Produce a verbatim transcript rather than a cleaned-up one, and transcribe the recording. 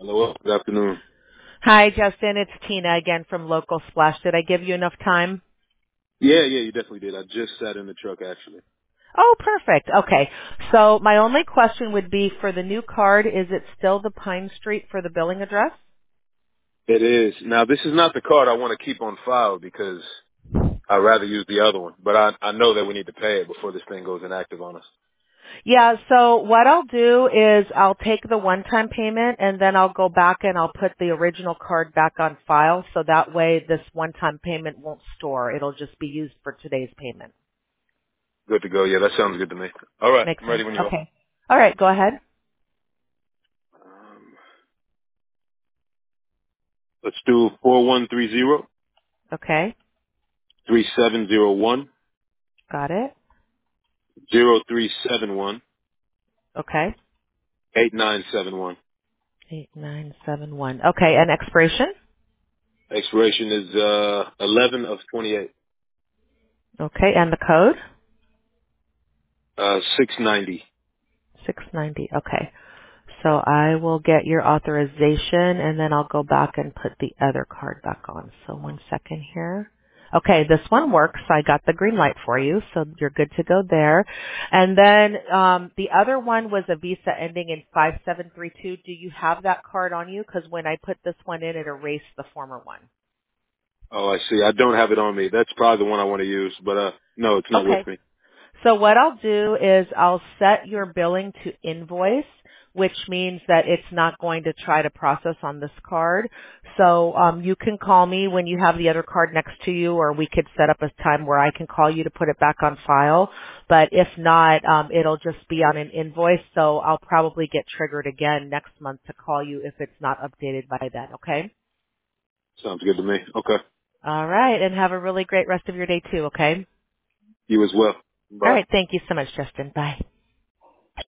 Hello, good afternoon. Hi, Justin. It's Tina again from Local Splash. Did I give you enough time? Yeah, yeah, you definitely did. I just sat in the truck actually. Oh, perfect. Okay. So my only question would be for the new card, is it still the Pine Street for the billing address? It is. Now, this is not the card I want to keep on file because I'd rather use the other one. But I, I know that we need to pay it before this thing goes inactive on us. Yeah, so what I'll do is I'll take the one-time payment and then I'll go back and I'll put the original card back on file so that way this one-time payment won't store. It'll just be used for today's payment. Good to go. Yeah, that sounds good to me. All right, Makes I'm sense? ready when you are. Okay. All right, go ahead. Um, let's do four one three zero Okay. three seven zero one Got it. zero three seven one Okay. eight nine seven one. eight nine seven one. Okay, and expiration? Expiration is uh eleven of twenty-eight. Okay, and the code? Uh, six ninety. six ninety. Okay. So I will get your authorization and then I'll go back and put the other card back on. So one second here. Okay, this one works. I got the green light for you, so you're good to go there. And then um, the other one was a Visa ending in five seven three two. Do you have that card on you? Because when I put this one in, it erased the former one. Oh, I see. I don't have it on me. That's probably the one I want to use, but uh, no, it's not with Okay. me. So what I'll do is I'll set your billing to invoice, which means that it's not going to try to process on this card. So um, you can call me when you have the other card next to you, or we could set up a time where I can call you to put it back on file. But if not, um, it'll just be on an invoice. So I'll probably get triggered again next month to call you if it's not updated by then. Okay? Sounds good to me. Okay. All right, and have a really great rest of your day too. Okay? You as well. All Bye. right. Thank you so much, Justin. Bye.